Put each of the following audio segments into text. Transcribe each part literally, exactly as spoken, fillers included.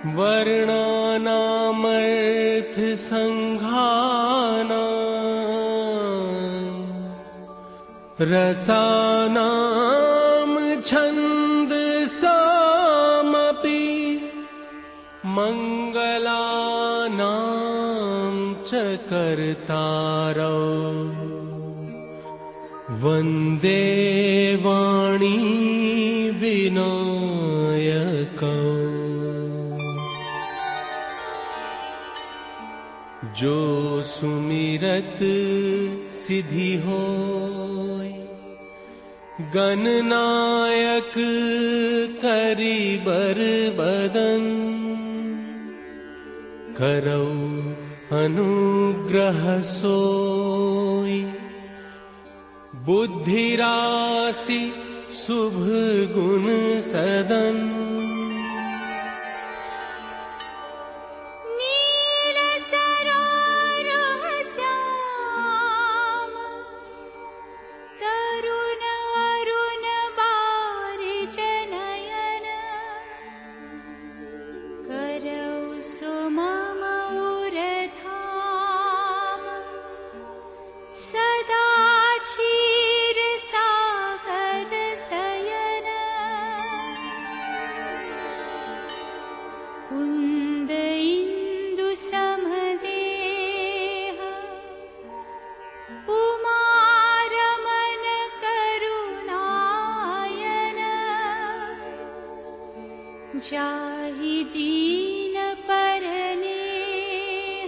वर्णानामर्थ संघानां रसानां छन्दसामपि मंगलानां च कर्तारौ वन्दे वाणी विनायकौ। जो सुमिरत सिद्धि होय गणनायक करिबर बदन करौ अनुग्रह सोई बुद्धि राशि शुभ गुण सदन। जाहि दीन परनेह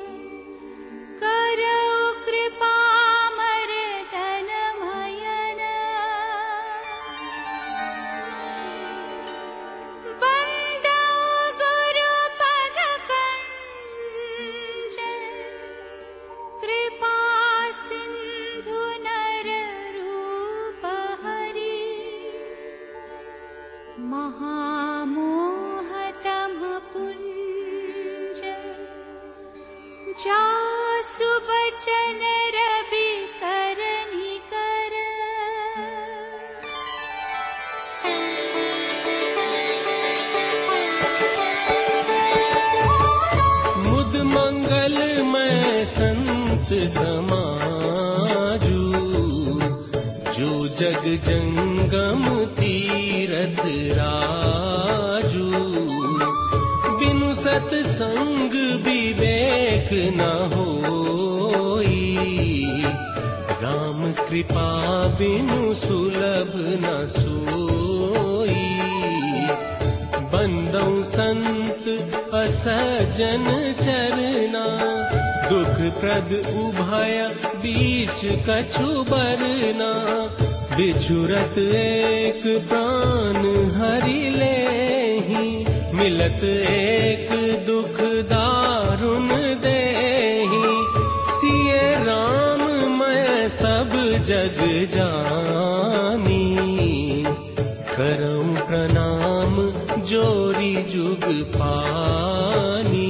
करौ कृपा मर्दन मयन। बंदौ गुरु पद कंज कृपा सिंधु नर रूप हरि महा जासु बचन रवि कर निकर। मुद मंगल में संत समाजू जो जग जंगम तीरथ राजू बिनु सतसंग विवेक न होई राम कृपा बिनु सुलभ न सोई। बंदौ संत असजन चरना दुख प्रद उभय बीच कछु बरना बिछुरत एक प्राण हरि लेहि मिलत एक दुख दारुण देहि। सिए राम मैं सब जग जानी करऊं प्रणाम जोरी जुग पानी।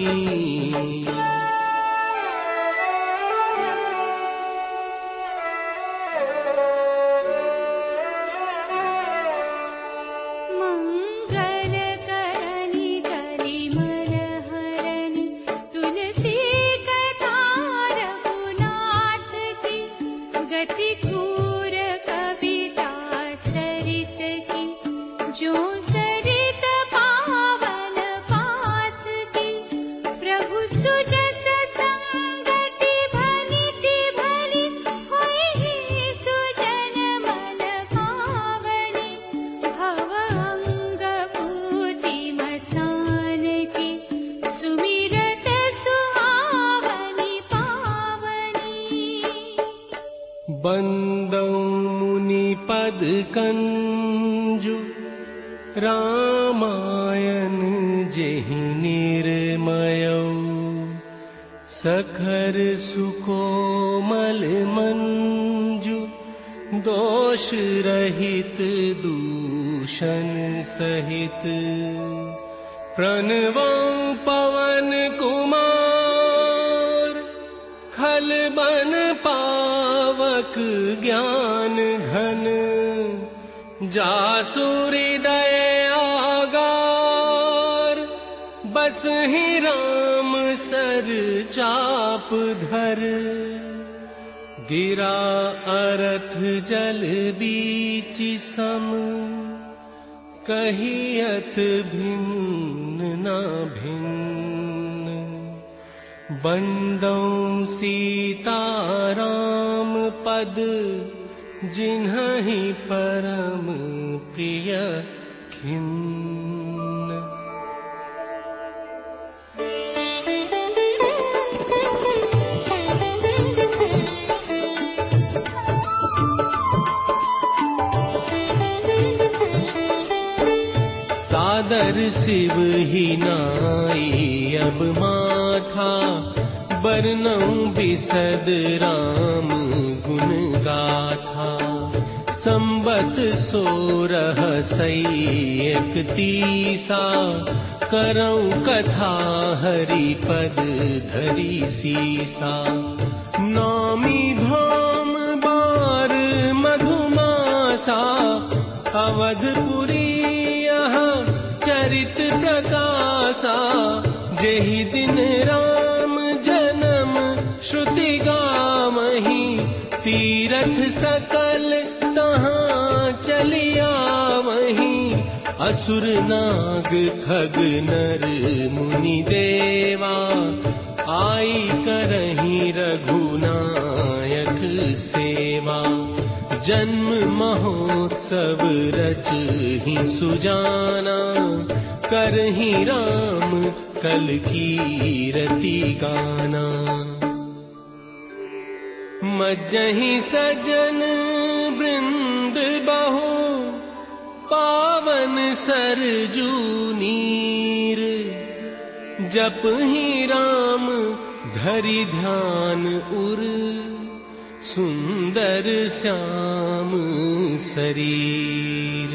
बंदौ मुनि पद कंजु रामायण जेहि निर्मयौ सखर सुकोमल मंजु दोष रहित दूषण सहित। प्रणवौ पवन कुमार खल बन पावक ज्ञान घन जासु हृदय आगार ही राम सर चाप धर, गिरा अरथ जल बीच सम, कहियत भिन्न न भिन्न। बंदौ सीताराम पद, जिन्हि परम प्रिय खिन्न। सादर शिव ही नाई अब माथा, बरनऊं बिसद राम गुण गाथा। संबत सोरह सई एकतीसा, करऊं कथा हरि पद धरी सीसा। नौमी धाम बार मधुमासा, अवधपुरी चरित प्रकाशा। जेहि दिन राम जन्म श्रुति गावहीं, तीरथ सकल तहाँ चलिया वहीं। असुर नाग खग नर मुनि देवा, आई करहीं रघुनायक सेवा। जन्म महोत्सव रचहि सुजाना, करहि राम कल कीरति गाना। मज्जहि सजन वृंद बहु, पावन सरजू नीर। जपहि राम धरि ध्यान उर, सुंदर श्याम शरीर।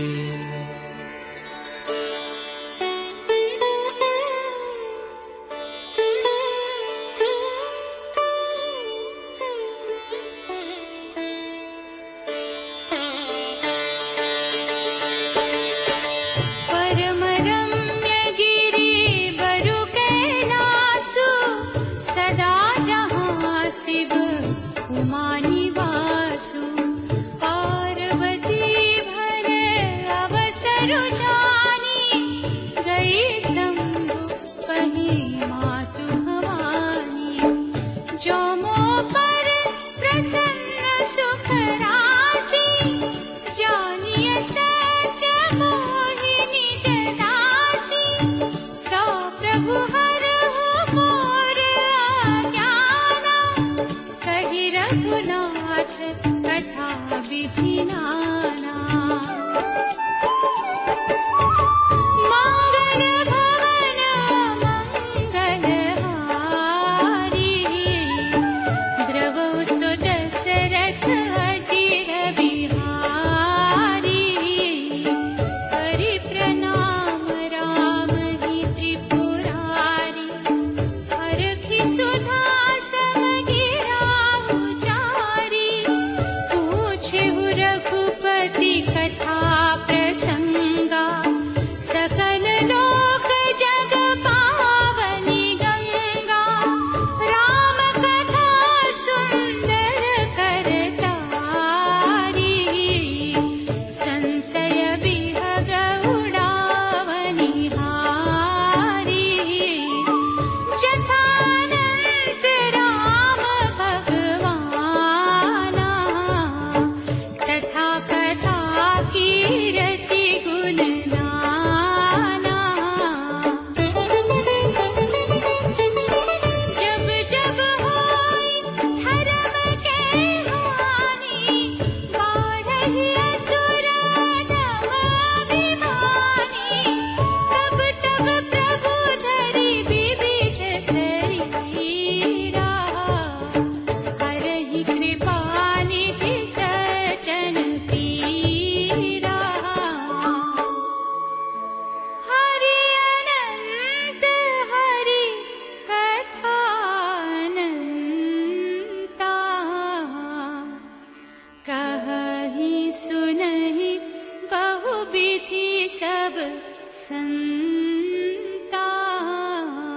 सब संता।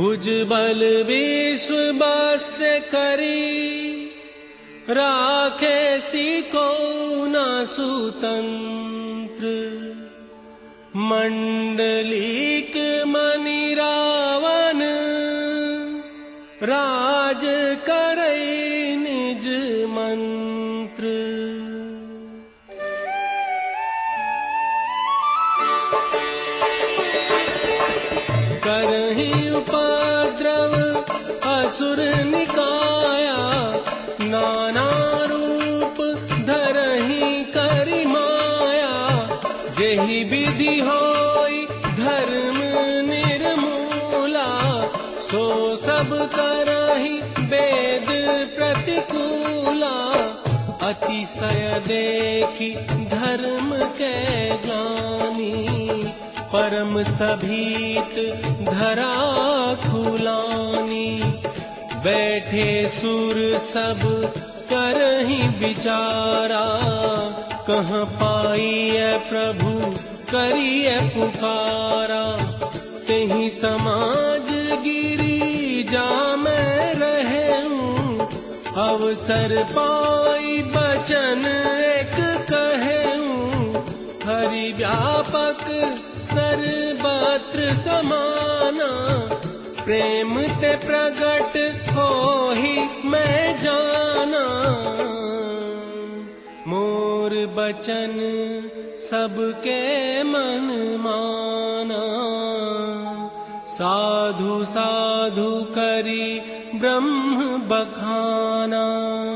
भुजबल विश्व बस्य करी, राखे सिको न सुतंत्र। मंडलीक मनि रावण, राज करई निज मंत्र। करहि उपद्रव असुर निकाया, नाना रूप धरहि करि माया। जेहि विधि होई धर्म निर्मूला, सो सब करहि वेद प्रतिकूला। अतिशय देखि धर्म के ज्ञानी, परम सभीत धरा खुलानी। बैठे सुर सब करहि विचारा, कहाँ पाइए प्रभु करिए पुकारा। तेहि समाज गिरी जा मैं रहूं, अवसर पाई बचन एक कहूं। हरि व्यापक सर्वत्र समाना, प्रेम ते प्रगट होहि मैं जाना। मोर बचन सबके मन माना, साधु साधु करी ब्रह्म बखाना।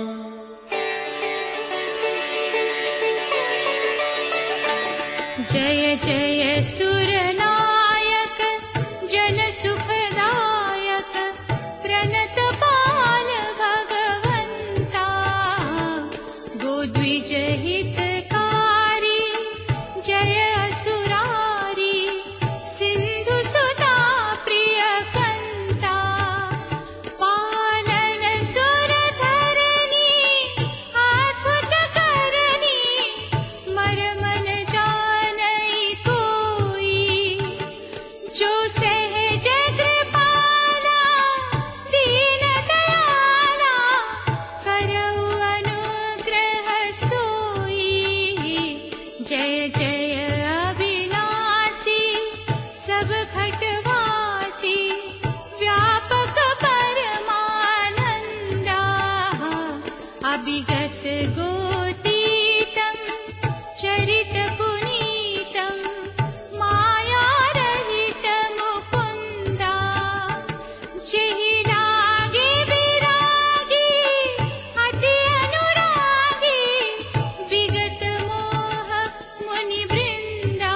जय जय सुरनायक जन सुखदायक, प्रणत पाल भगवंता। गोद्विज हितकारी जय असुरारी, सिंधु सुता प्रिय कंता। पालन सुर धरनी अद्भुत करनी, मरमन जानई कोई। जो सहज कृपाला दीन दयाला, करऊ अनुग्रह सोई। जय जय अविनाशी सब घटवासी, व्यापक परमानंदा। अभिगत गोतीतम चरित पुनीतम, माया रहित मुकुंदा। जेहि लागे विरागी अति अनुरागी, विगत मोह मुनि वृंदा।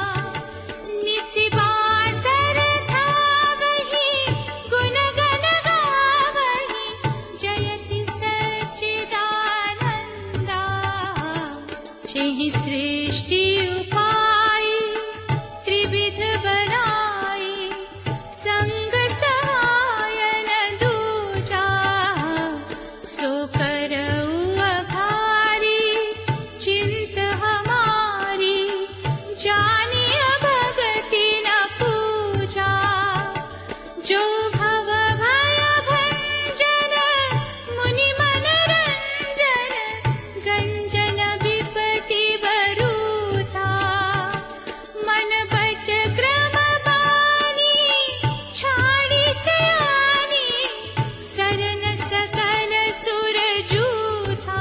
निशिबासर धावहि गुण गण गावहि, जयति सच्चिदानंदा। जेहि सृष्टि उपाई त्रिविध बनाई, संग सहायन दूजा। सो करऊ अघारी चिंत हमारी, जानिय भगति न पूजा। जो भव भय भंजन मुनि मनरंजन, गंजन विपति बरूथा। मन बच क्रम बानी, छाड़ी सयानी, सरन सकल सुर जूथा।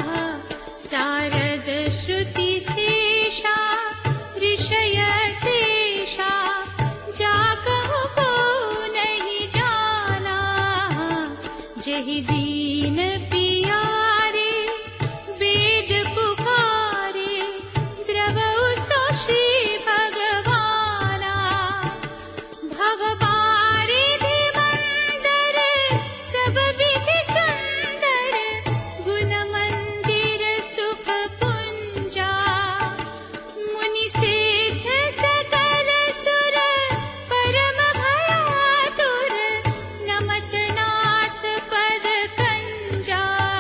सारद श्रुति शेषा ऋषय शेषा, जाकहु को नहीं जाना। जहि दीन पियारे वेद पुकारे, द्रवउ सो श्री भगवाना। भव बारिधि मंदर सब विधि सुंदर, गुण मंदिर सुख पुंजा। मुनि सिद्ध सकल सुर परम भयातुर, नमत नाथ पद कंजा।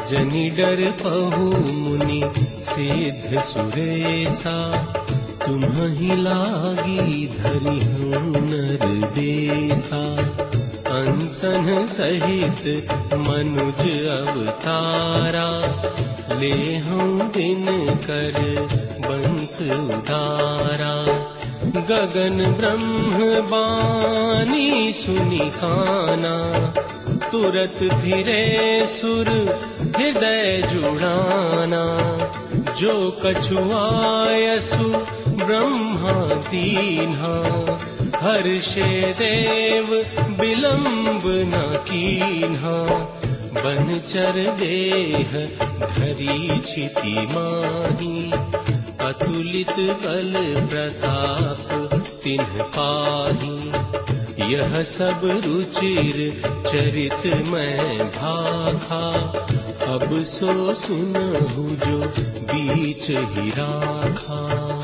जनि डर पहु मुनि सिद्ध सुरेसा, तुम्हि लागी धरि नर देसा। अंसन सहित मनुज अवतारा, लेहं दिन कर बंस उदारा। गगन ब्रह्म बानी सुनि काना, तुरत फिरे सुर हृदय जुड़ाना। जो कछु आयसु ब्रह्मा दीन्हा, हर्षे देव विलंब न कीन्हा। बनचर देह धरि छिति माही, अतुलित बल प्रताप तिन्ह पाही। यह सब रुचिर चरित मैं भाखा, अब सो सुनहु जो बीच ही राखा।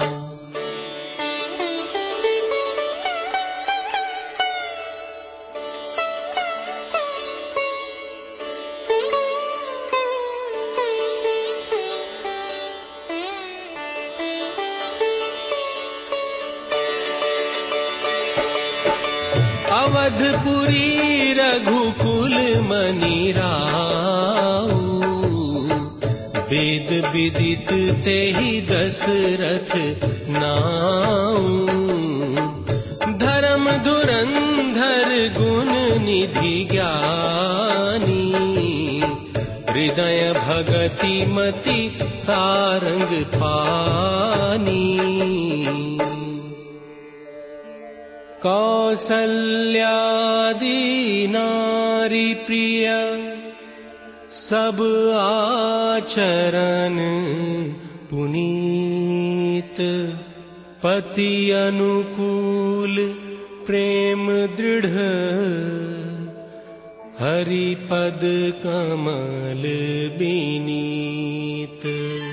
अवधपुरी रघुकुल मनि राऊ, वेद विदित तेहि दशरथ नाऊ। धर्म धुरंधर गुण निधि ज्ञानी, हृदय भगति मति सारंग पानी। कौसल्यादि नारी प्रिय, सब आचरण पुनीत। पति अनुकूल प्रेम दृढ़, हरि पद कमल बिनीत।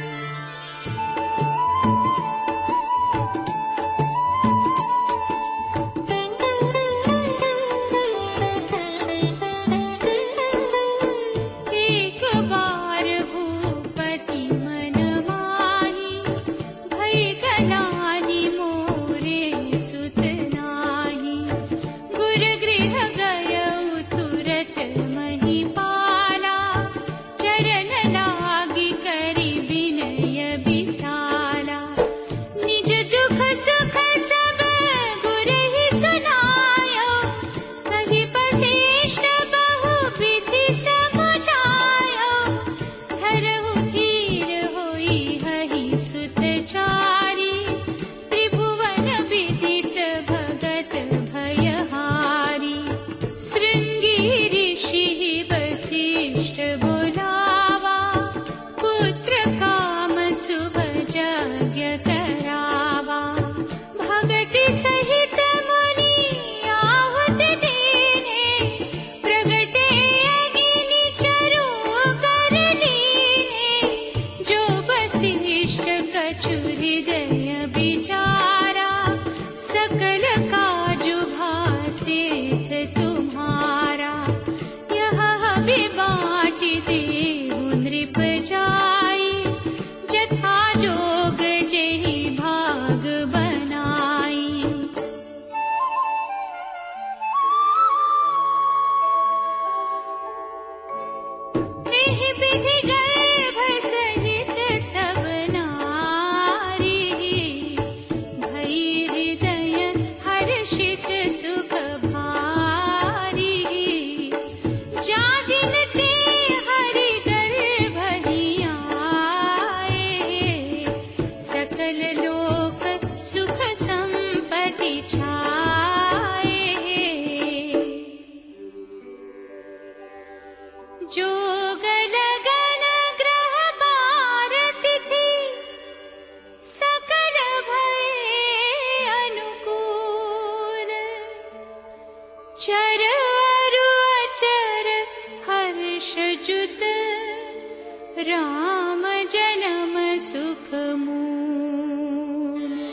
राम जन्म सुख मूल।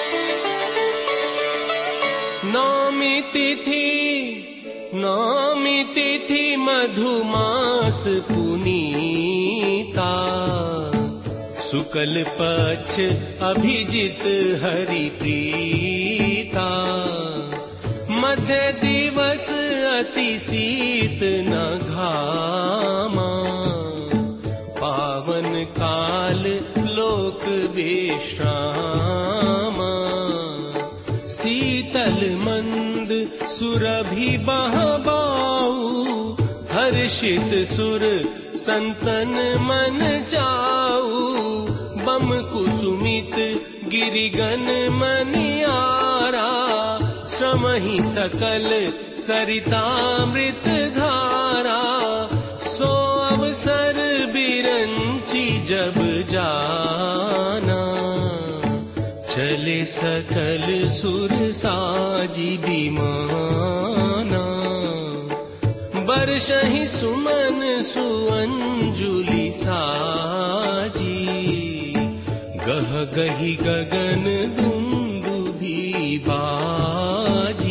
नौमी तिथि नौमी तिथि मधुमास पुनीता, शुक्ल पक्ष अभिजित हरि प्रीता। मध्य दिवस अति शीत न घामा, पावन काल लोक विश्रामा। शीतल मंद सुरभि बहबाऊ, हर्षित सुर संतन मन जाऊ। बम कुसुमित गिरिगन मनियारा, श्रम ही सकल सरितामृत धारा। सो अवसर बिरंची जब जाना, चले सकल सुर साजी विमाना। बरसहि सुमन सुअंजुलि साजी, गह गही गगन दुंदुभि बाजी।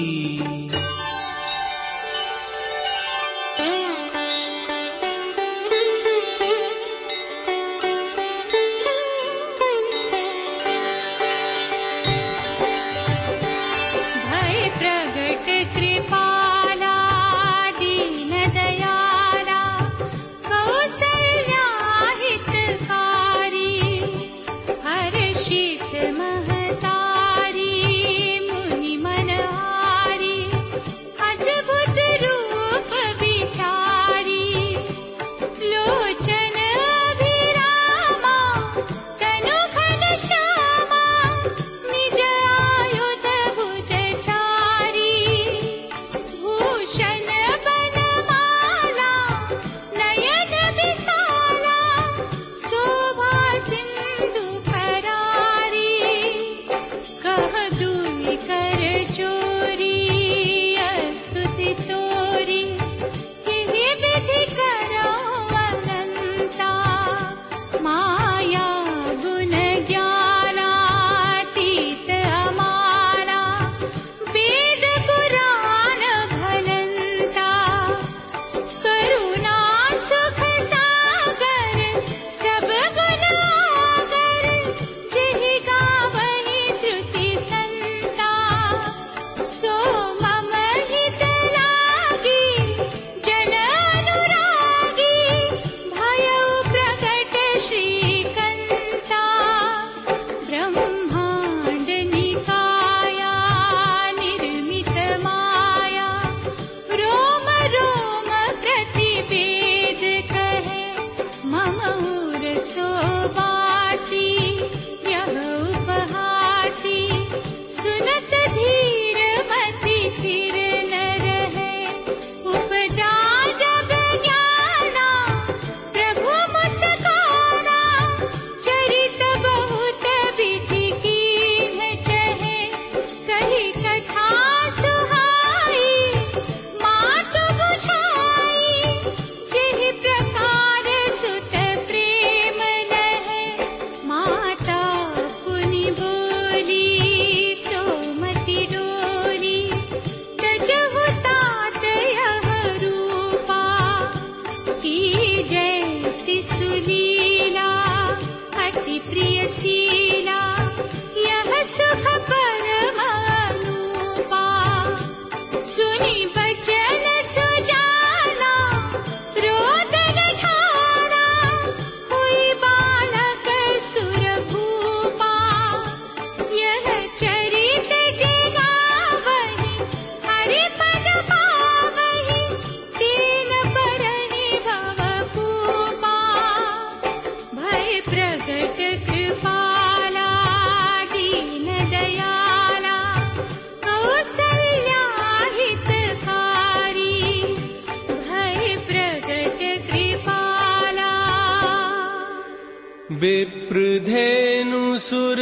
विप्रधेनु सुर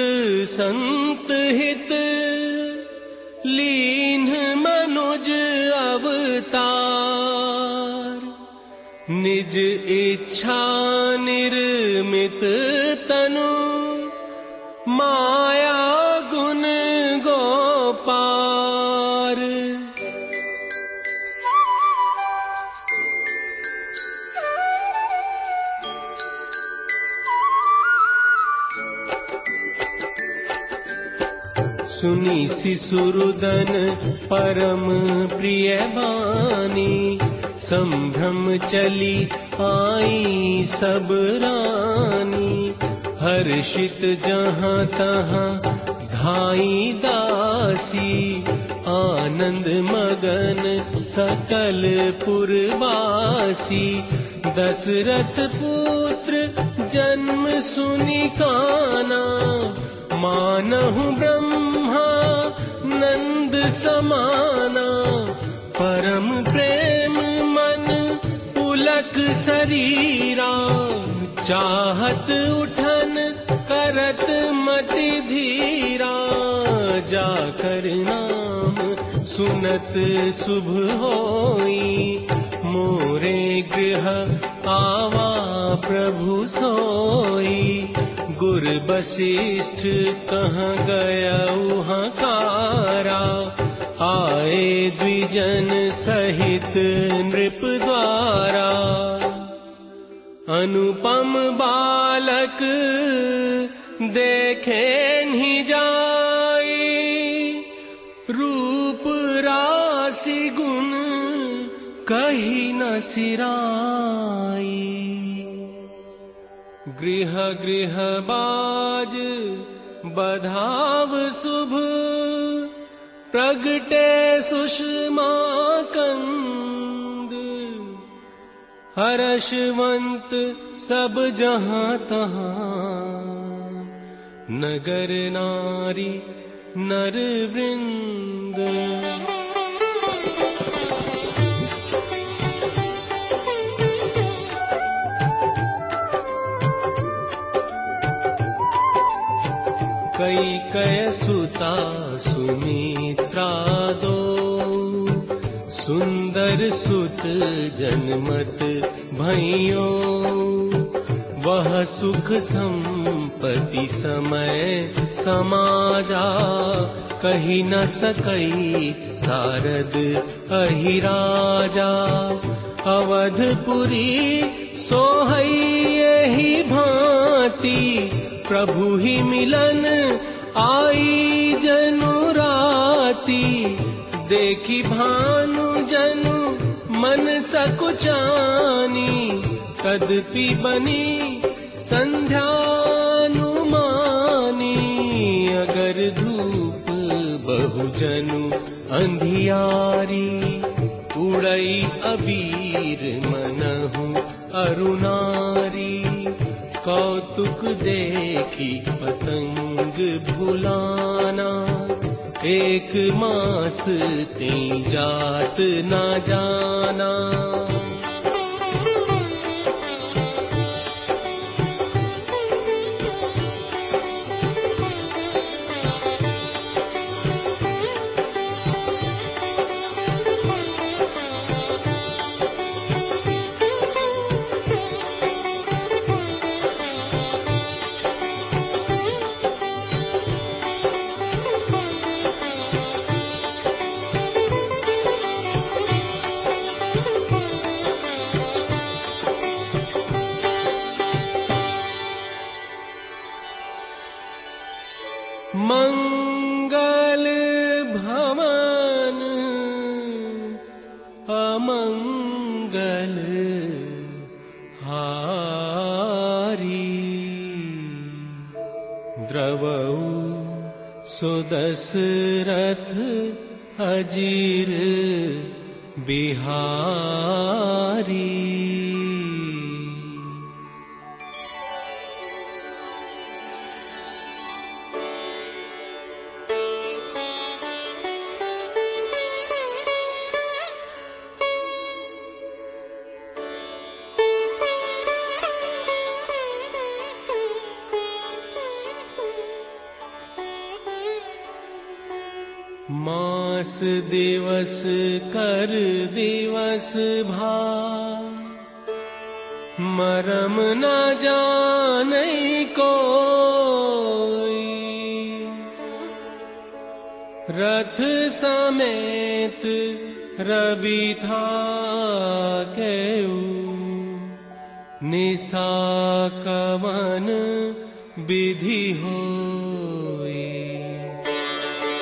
संत हित, लीन मनुज अवतार। निज इच्छा निर्मित तनु, माया गुण गोपार। सुनी शिशुरुदन परम प्रिय बानी, संभ्रम चली आई सब रानी। हर्षित जहाँ तहाँ धाई दासी, आनंद मगन सकल पुरवासी। दशरथ पुत्र जन्म सुनि काना, मानहु ब्रह्मा नंद समाना। परम प्रेम मन पुलक शरीरा, चाहत उठन करत मति धीरा। जाकर नाम सुनत शुभ होई, मोरे गृह आवा प्रभु सोई। गुर वशिष्ठ कहाँ गया उहाकारा, आए द्विजन सहित नृप द्वारा। अनुपम बालक देखे नहीं जाई, रूप राशि गुण कही न सिराई। गृह गृह बाज बधाव शुभ, प्रगटे सुषमा कंद। हर्षवंत सब जहाँ तहाँ, नगर नारी नर वृंद। कैकेयी सुता सुमित्रा दो, सुंदर सुत जनमत भइयो। वह सुख संपत्ति समय समाजा, कही न सकई सारद अहि राजा। अवधपुरी सोहई यही भांति, प्रभु ही मिलन आई जनु राती। देखी भानु जनु मन सकुचानी, तदपि बनी संध्यानुमानी। अगर धूप बहुजनु अंधियारी, उड़ई अबीर मनहु अरुणारी। कौतुक देखी पतंग भुलाना, एक मास ते जात न जाना। मंगल भवन अमंगल हारी, द्रवऊ सो दशरथ अजीर बिहारी। मास दिवस कर दिवस भा, मरम न जाने कोई। रथ समेत रवि था केऊ, निशा कवन विधि होई।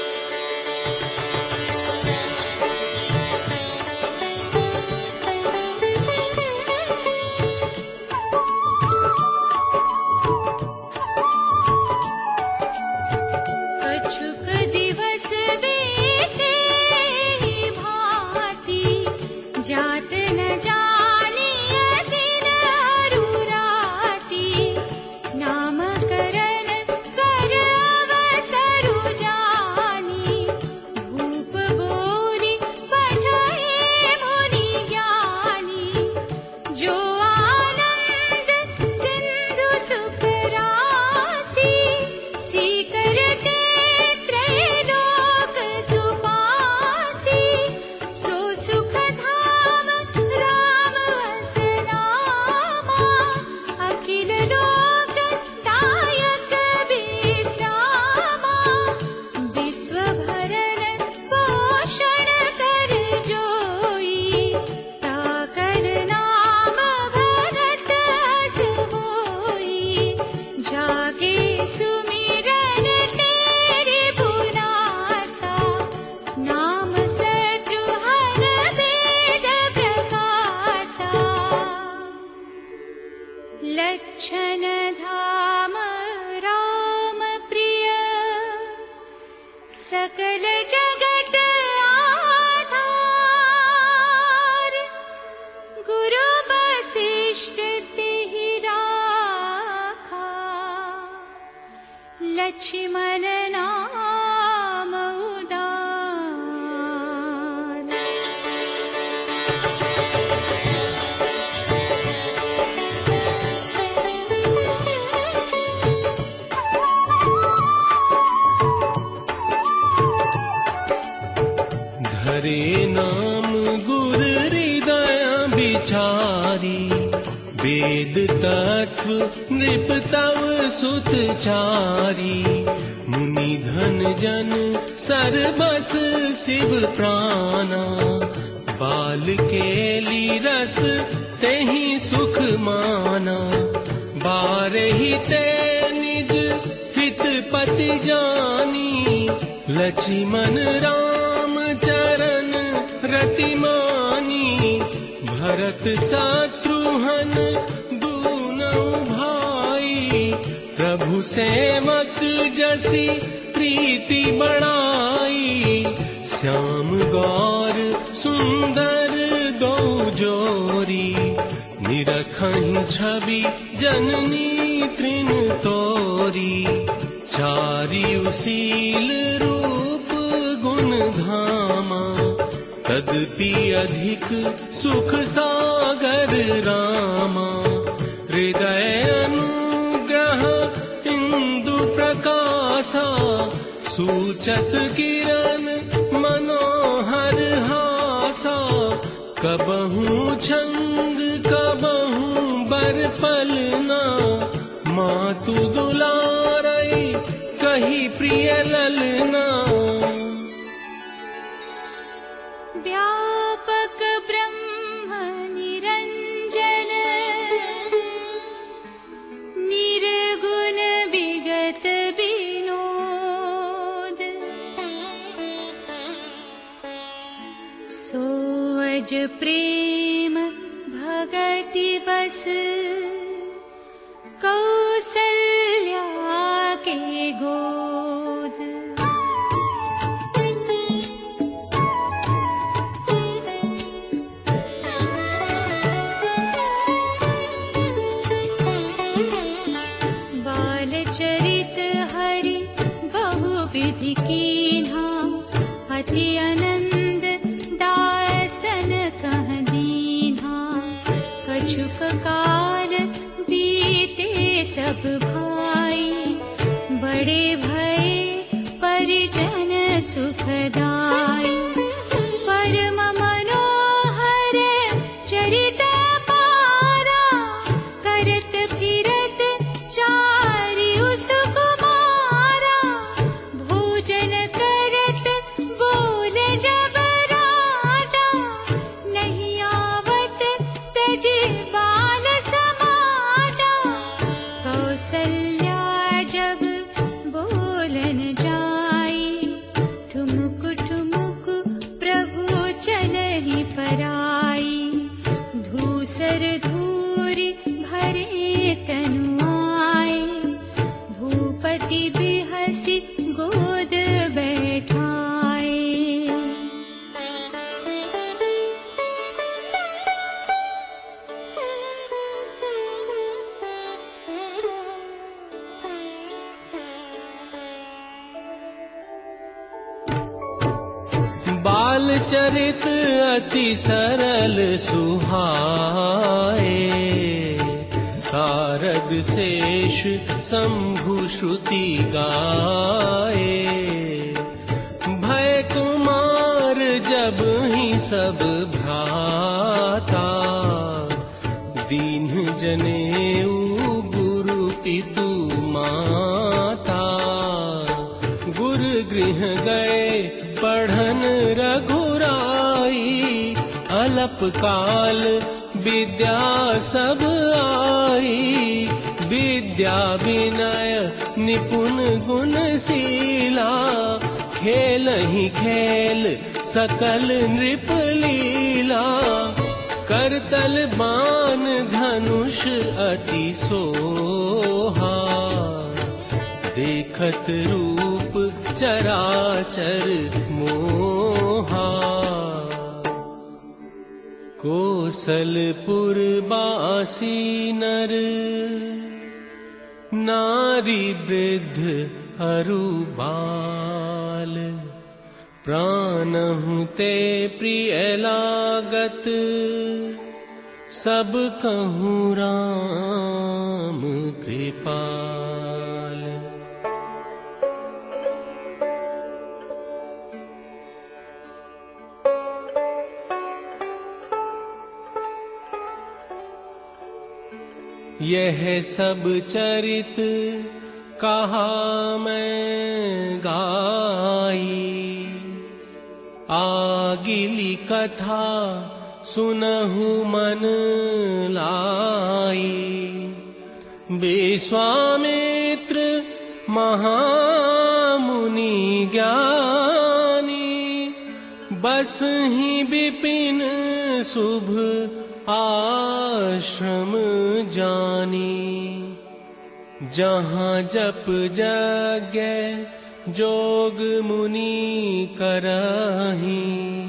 लक्ष्मण नाम उदार। धरे नाम गुर हृदय बिचारी, वेद तत्व नृप तव सुत चारी। मुनि धन जन सर्वस शिव प्राणा, बाल केली रस तेहि सुख माना। बारहि ते निज हित पति जानी, लक्ष्मण राम चरण रति मानी। भरत शत्रुघ्न दूनौ भाई, प्रभु सेवक जसी प्रीति बढ़ाई। श्याम गौर सुंदर दो जोरी, निरखहि छवि जननी तृण तोरी। चारियु शील रूप गुण धामा, तदपि अधिक सुख सागर रामा। हृदय अनुग्रह इंदु प्रकाशा, सूचत किरण मनोहर हासा। कबहू छंग कबहू बर पलना, मातु दुलारई कही प्रिय ललना। व्यापक ब्रह्म निरंजन, निर्गुण विगत विनोद। सोअज प्रेम भगति बस, कौसल्या के गोद। बालचरित हरि बहुविधि कीन्हा, अति आनंद दासन कह दीन्हा। कछुक काल बीते सब भाई, बड़े भये परिजन सुखदाई। परम मनोहर चरित पारा, करत फिरत चारियु सुकुमारा। भोजन करत बोल जब राजा, नहीं आवत तजि बाल समाजा। कौसल्या जब बोलन जाई, ठुमुक ठुमुक प्रभु चलहि पराई। धूसर धूरि भरे तनु आए, भूपति बिहसि गोद बैठाए। बाल चरित अति सरल सुहाए, सारद शेष शंभु श्रुति गाए। भय कुमार जब ही सब भ्राता, दीन जनेऊ गुरु पितु माता। गुरु गृह गए पढ़न रघुराई, अल्प काल विद्या सब आई। विद्या विनय निपुण गुणशीला, खेल ही खेल सकल नृप लीला। करतल बाण धनुष अति सोहा, देखत रूप चराचर मोहा। कोसलपुर बासी नर, नारी वृद्ध अरुबाल। प्राणहु ते प्रिय लागत, सब कहूँ राम कृपाल। यह सब चरित कहा मैं गाई, आगिली कथा सुनहु मन लाई। विश्वामित्र महामुनि ज्ञानी, बसहि विपिन शुभ आश्रम जानी। जहाँ जप यज्ञ जोग मुनि करहीं,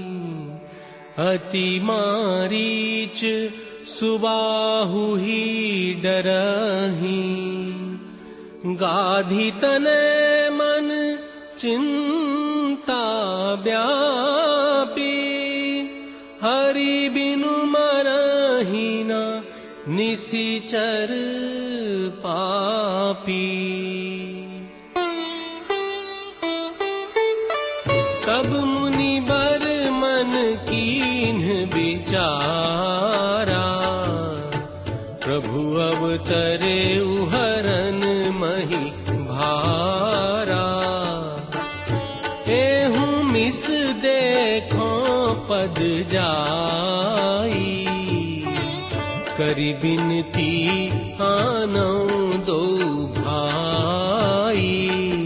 अति मारीच सुबाहु ही डरहीं। गाधी तनय मन चिंता व्यापी, हरि बिनु मरहि न निशिचर पापी। तब मुनि बर मन कीन्ह विचारा, प्रभु अवतरे उहरन मही भारा। एहू मिस देखो पद जाई, करी बिनती आनौ दो भाई।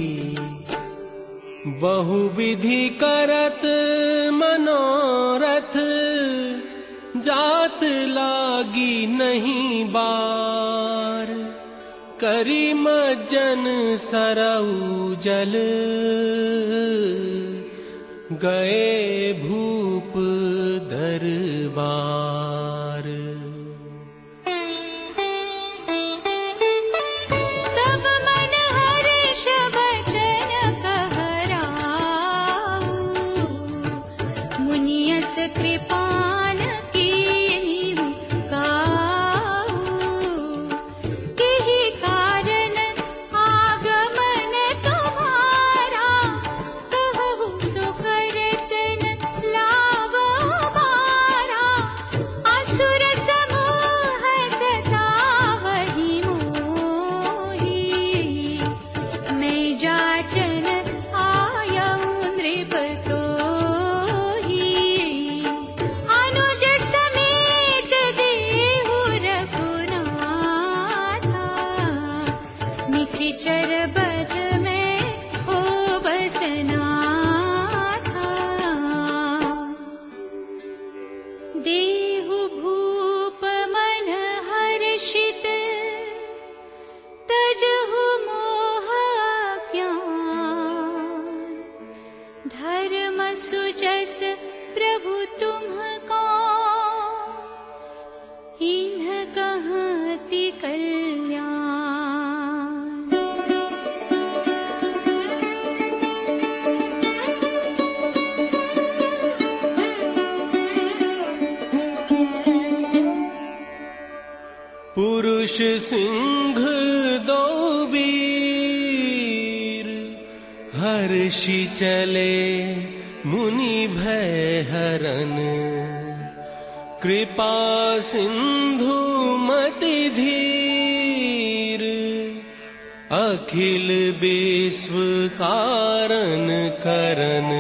बहु विधि करत मनोरथ, जात लागी नहीं बार। करी मज्जन सरऊ जल, गए भूप दरबार। तब मन हर्ष बचन कहराऊ, मुनियस कृपान कीन्हि गाऊ। केहि कारण आगमन तुम्हारा, कहु सो करतन लाभ हमारा। असुर समूह सतावहि मोहि, मैं जाचन आयऊ नृप तोहि। अनुज समेत देहु रघुनाथा, निशिचर बध में हो बसनाथा। देहु भूप मन हर्षित, तजहु मोह ज्ञान। धर्म सुजस प्रभु तुम्हको, इन्ह कहति कल्याण। पुरुष सिंह दो वीर, हर्षि चले मुनि भय हरन। कृपा सिंधु मति धीर, अखिल विश्व कारण करन।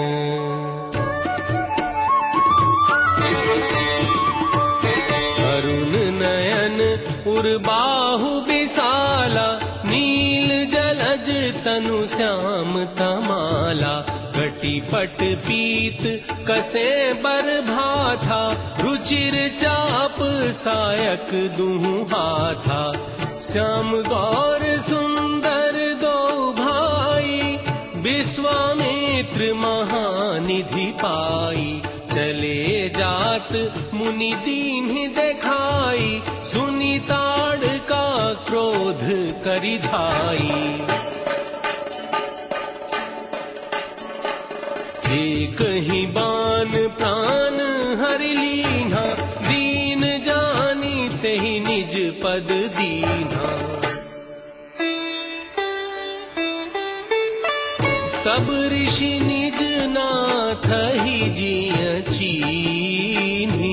अरुण नयन उर्बाहु विशाला, नील जलज तनु श्याम तमाला। कटिपट पीत कसे बर भाथा, रुचिर चाप सायक दुहु हाथा। श्याम गौर सुंदर दो भाई, विश्वामित्र महानिधि पाई। चले जात मुनि दीन्हि देखाई, सुनि ताड़ का क्रोध करि धाई। एक ही बान प्राण हर लीना, दीन जानी तेहि निज पद दीना। सब ऋषि निज नाथ ही जिय चीन्ही,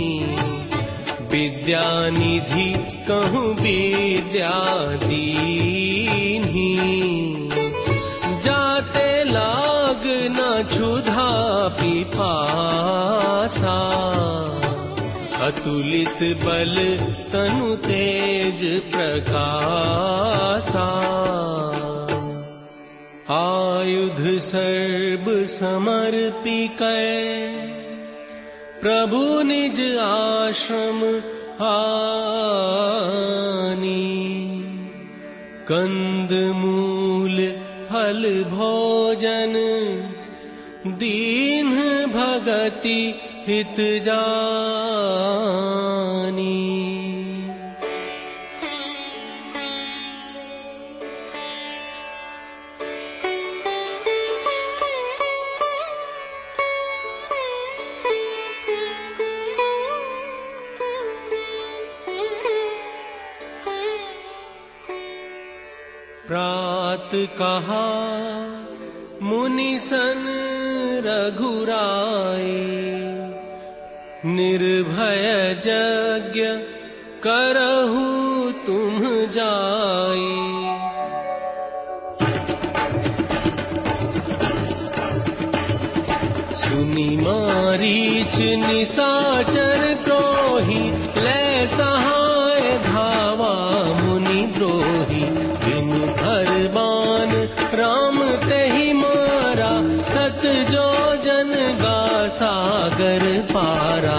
विद्या निधि कहूँ विद्या दीन्ही। जाते लाग न क्षुधा पिपासा, अतुलित बल तनु तेज प्रकाशा। आयुध सर्ब समर्पिकै, प्रभु निज आश्रम आनी। कंद मूल फल भोजन, दीन भगति हित जानी। प्रात कहा मुनि सन रघुराई, निर्भय यज्ञ करहु तुम जाई। सुनि मारीच निशाचर द्रोही, ले सहाय धावा मुनि द्रोही। दिन भर बान राम तेहि मारा, सत जो जन गा सागर पारा।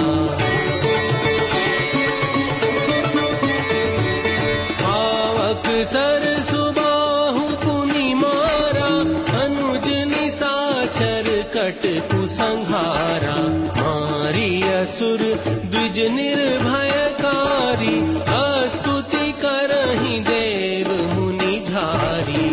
आवक सर सुबाहु पुनि मारा, अनुज निशाचर कट कुसंहारा। मारी असुर द्विज निर्भयकारी, स्तुति करहि देव मुनि झारी।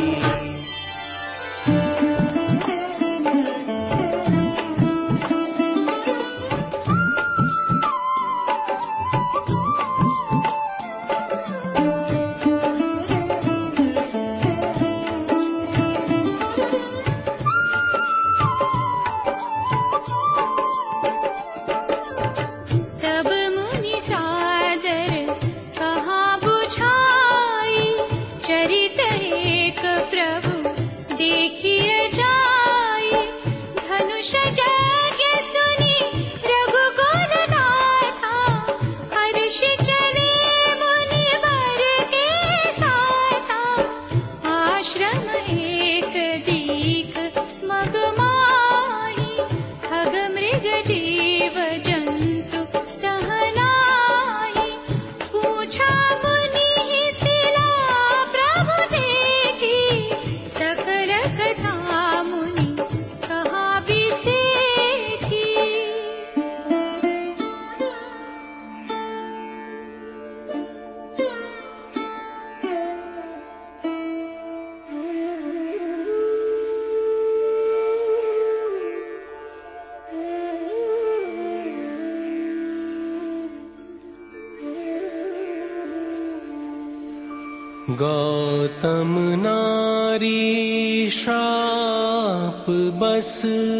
गौतम नारी श्राप बस,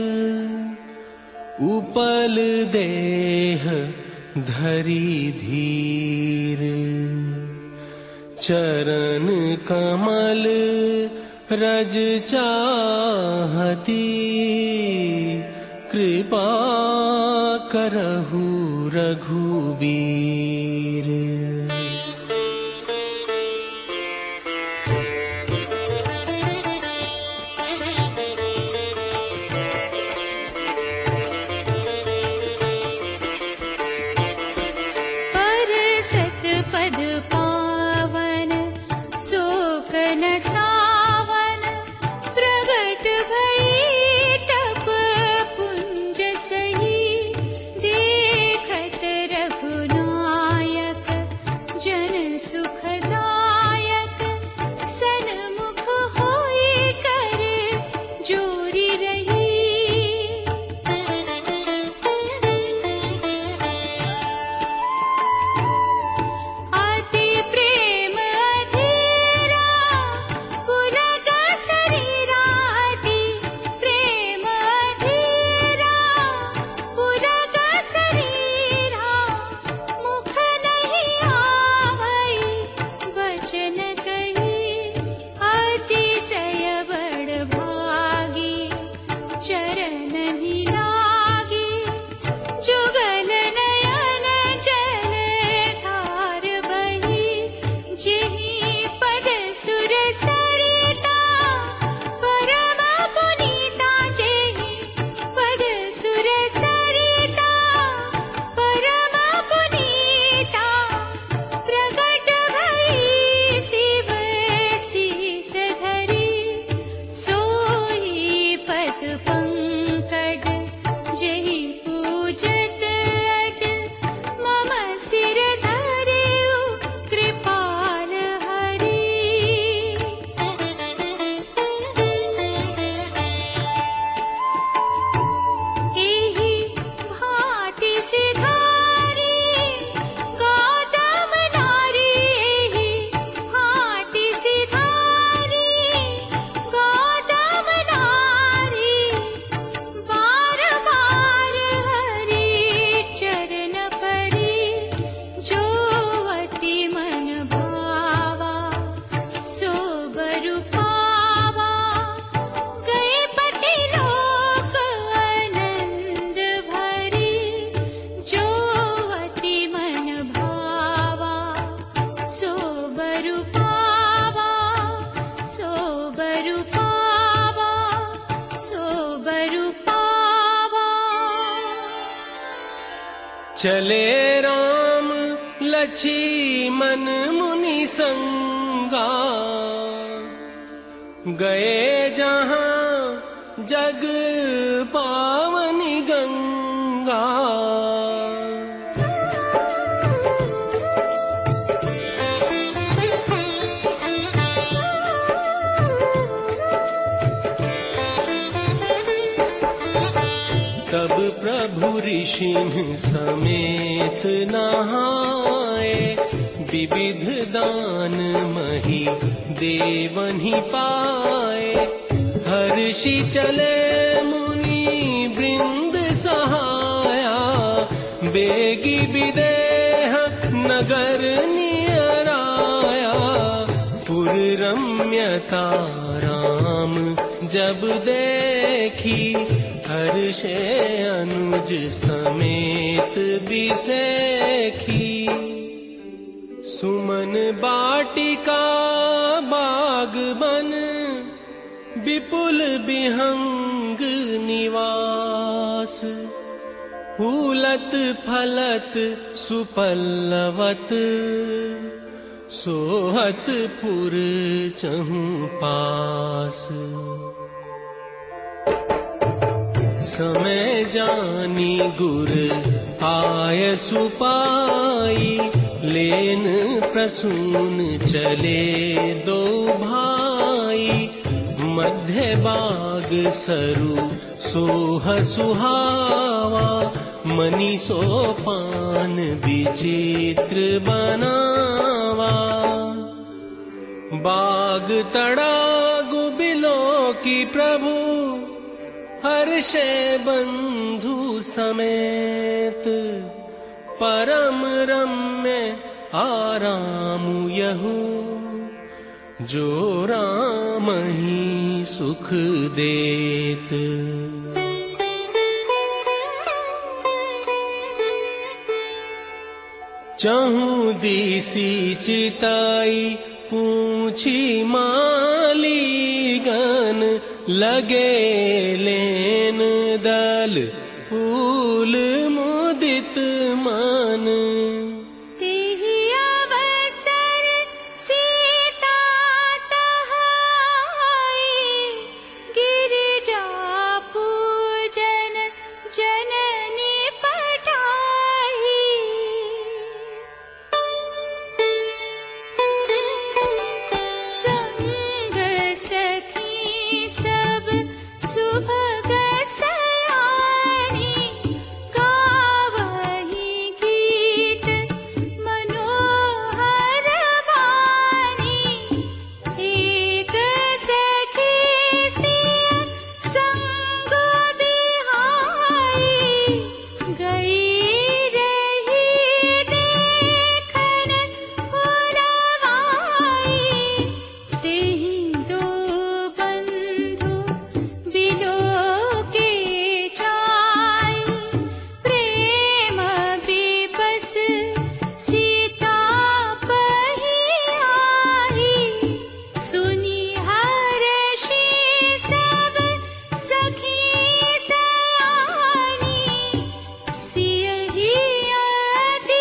उपल देह धरी धीर। चरण कमल रज चाहती, कृपा करहु रघुबीर। पद पावन शोक न सावन, प्रगट भई तप पुंज सही। देखत रघुनायक जन सुखदायक, सन्मुख होई कर जोरी रही। चले राम लक्ष्मण मुनि संगा, गए जहां जग पावनी गंगा। तब प्रभु ऋषि समेत नहाए, विविध दान मही देवनि पाए। हर्षि चले मुनि वृंद सहाया, बेगी विदेह नगर नियराया। पुर रम्यता राम जब देखी, हर्षे अनुज समेत बिसेखी। सुमन बाटिका बाग बन, विपुल विहंग निवास। फूलत फलत सुपल्लवत, सोहत पुर चहु पास। समय जानी गुर आय सुपाई, लेन प्रसून चले दो भाई। मध्य बाग सरु सोह सुहावा, मनि सोपान विचित्र बनावा। बाग तड़ागु बिलो की प्रभु, हर्षे बंधु समेत। परम रम्य आराम यहु, जो राम ही सुख देत। चहु दिसी चिताई, पूछी मालीगन। लगे लेन दल फूल मुदित मन। तेहि अवसर सीता तहाई, गिरिजा पूजन जननी पठाई। संग सखी सब सुभग सयानी, गावहि गीत मनोहर वाणी। एक सखी सिय संग बिहाई, गई रही देखन फुलवाई। तेहि दो बंधु बिलो के जाई, प्रेम विबस सीता पही आई। सुनि हर्षि सब सखी सयानी, सियहि अति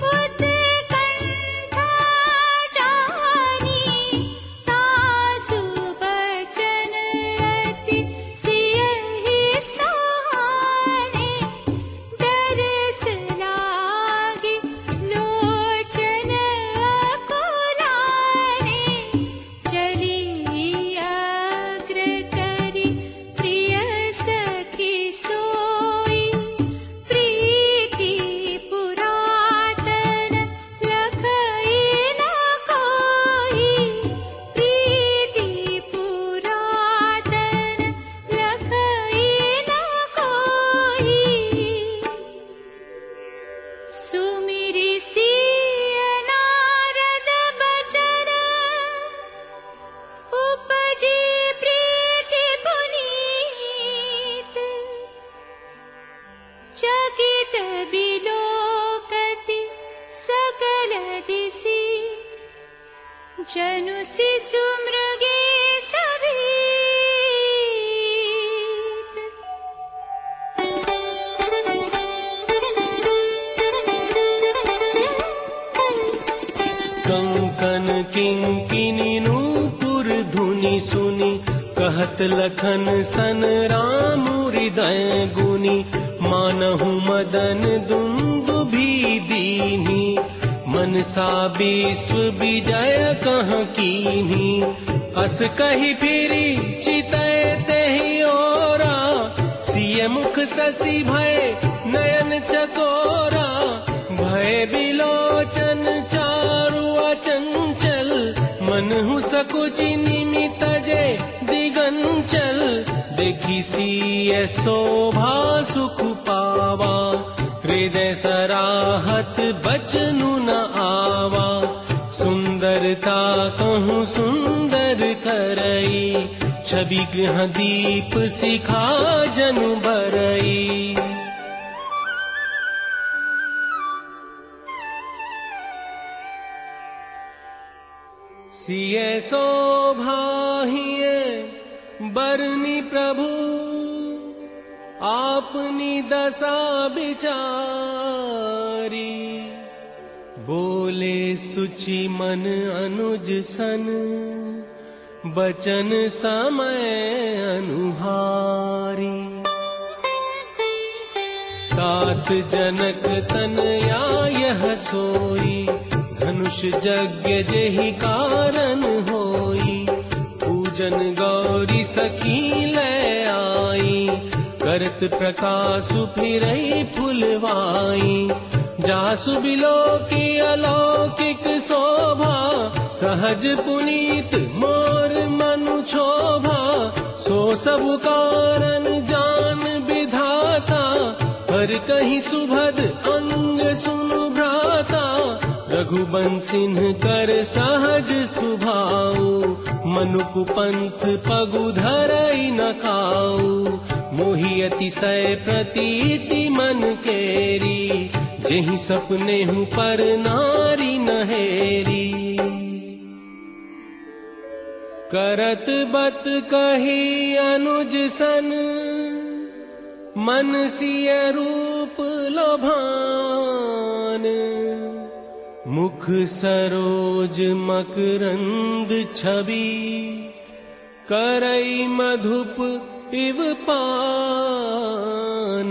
उत्कंठा जानी। तासु बचन अति सियहि सुहाने, दरस लागे लोचन अकुलाने। चली अग्र करि प्रिय सखी सोई, प्रीति पुरातन लखई न कोई। प्रीति पुरातन लखई न कोई। सुमिरि सिय नारद बचन, उपजी प्रीति पुनीत। चकित बिलोकति सकल दिशि, जनु शिशु मृगे सभीत। किंकिनी नूपुर धुनि सुनी, कहत लखन सन राम हृदय गुनी। मानहु मदन दुंदुभि दीन्ही, मनसा विश्व विजय कह कीन्ही। अस कहि फिरी चितय तेहि ओरा, सिय मुख शशि भय नयन चकोरा। भय बिलोचन चारु अचंचल, मनहु सकुचि निमित जे दिगंचल। देखि सिय शोभा सुख पावा, हृदय सराहत बचनु न आवा। सुंदरता कहूँ सुंदर करई, छवि गृह दीप सिखा जनु बरई। सिय शोभा हिये बरनी प्रभु, आपनी दशा विचारी। बोले सुचि मन अनुज सन, बचन समय अनुहारी। तात जनक तनया यह सोई, धनुष यज्ञ जेहि कारण होई। पूजन गौरी सखी ले आई, करत प्रकाशु फिरई फुलवाई। जासु बिलोकी अलौकिक शोभा, सहज पुनीत मोर मनु क्षोभा। सो सब कारण जान विधाता, हर कहीं सुभद अंग सुनु भ्राता। रघुबंसिन कर सहज सुभाऊ, मनुकु पंथ पगु धरई न खाऊ। मोहि अतिशय प्रतीति मन केरी, जेहि सपने हूँ पर नारी नहेरी। करत बत कही अनुज सन, मन सिय रूप लोभान। मुख सरोज मकरंद छवि, करई मधुप इव पान।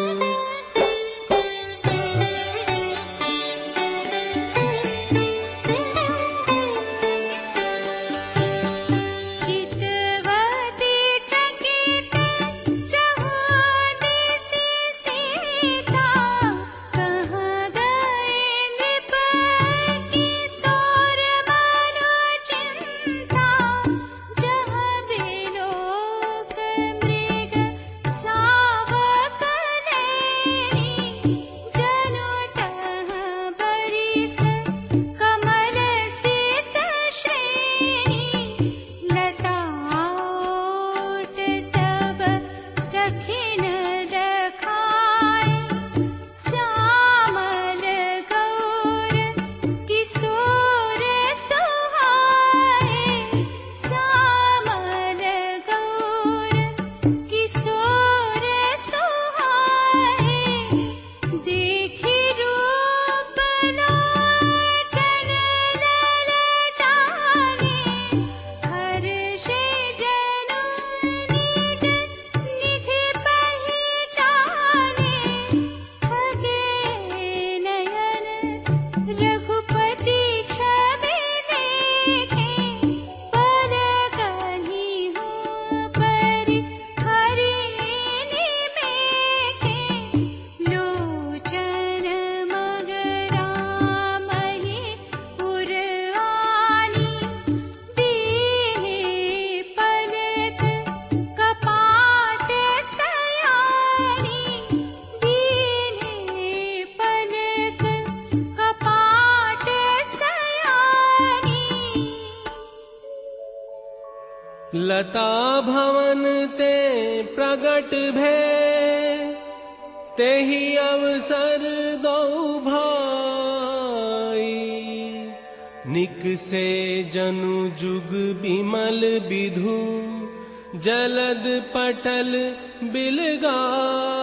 लता भवन ते प्रगट भय, तेहि अवसर दो भाई। निकसे जनु जुग बिमल विधु, जलद पटल बिलगा।